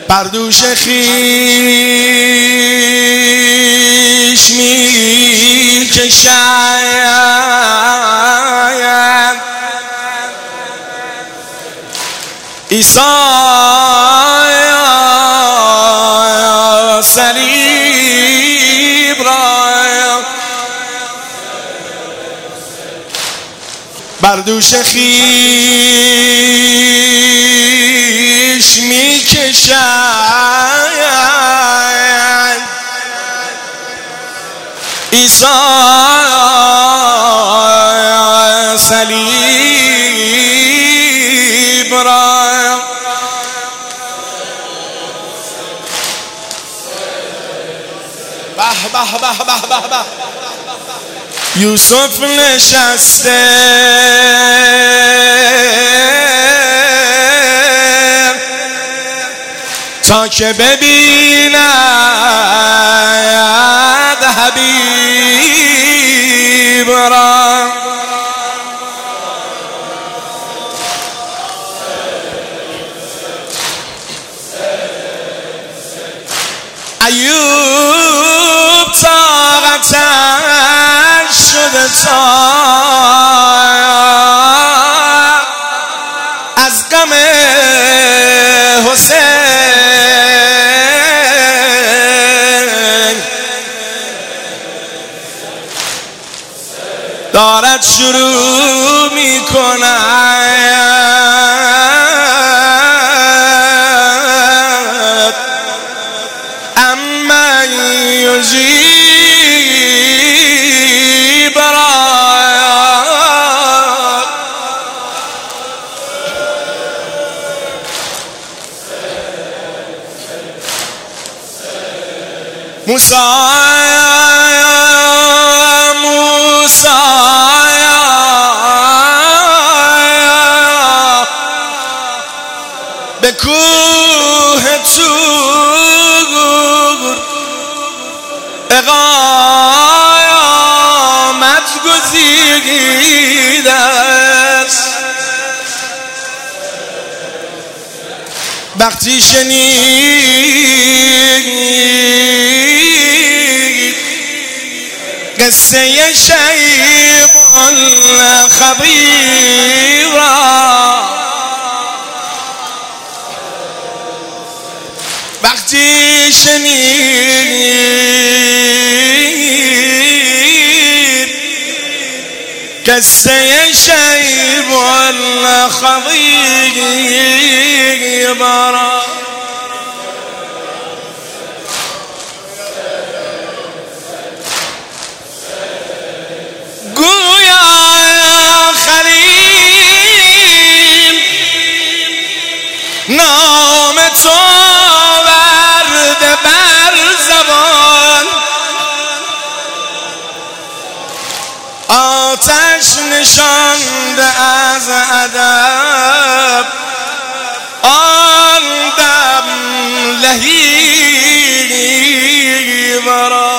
بر دوش خویش می کشد عیسی صلیب را، بر دوش خویش می کشد عیسی صلیب را. به به به به به به. یوسف نشسته تا که ببیند حبیب را. ایوب طاقتش شده تا از غم حسین دارد شروع می کند اما یجیب را. موسی به کوه طور اقامت گزیده است. وقتی شنید قصه شیب الخبیر را، وقتی شنید قصه شیب الخبیر را، گویا خلیل نام تو ورده بر زبان، آتش نشانده از ادب آن دم لهیب را.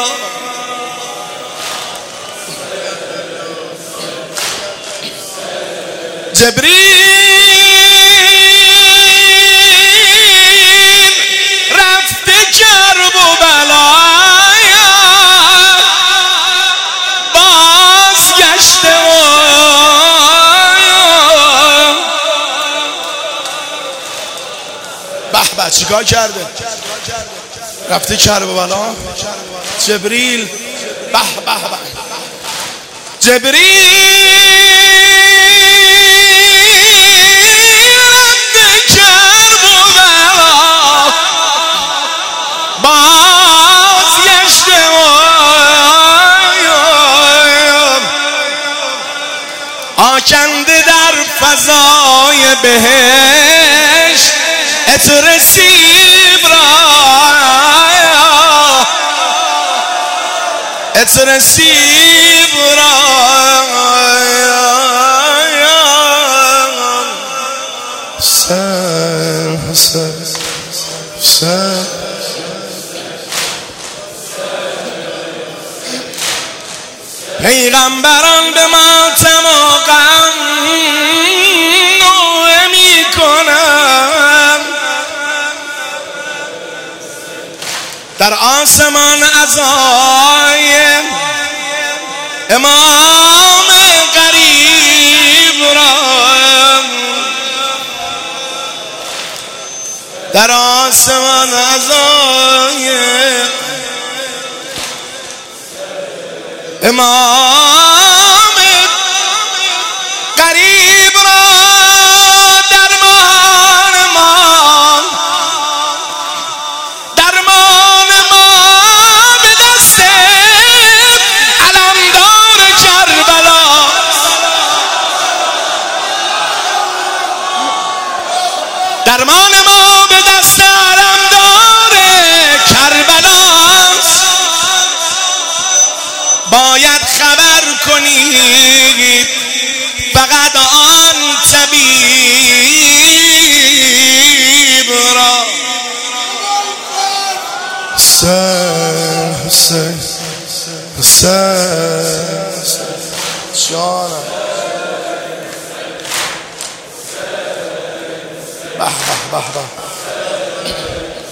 جبریل رفته کرب و بلایا باز گشته به به. چیکار کرده؟ رفته کرب و بلا. جبریل به به به. جبریل آکنده در فضای بهشت عطر سیب را، عطر سیب را. حسین حسین حسین پیغمبران به ماتم و غم نوحه می کنند، در آسمان عزای امام غریب را، در آسمان عزای امام غریب را، درمان ما به دست علمدار کربلا، درمان ما به دست علمدار کربلا. باید خبر کنید فقط آن طبیب را. حسین حسین حسین جانم، به به به به.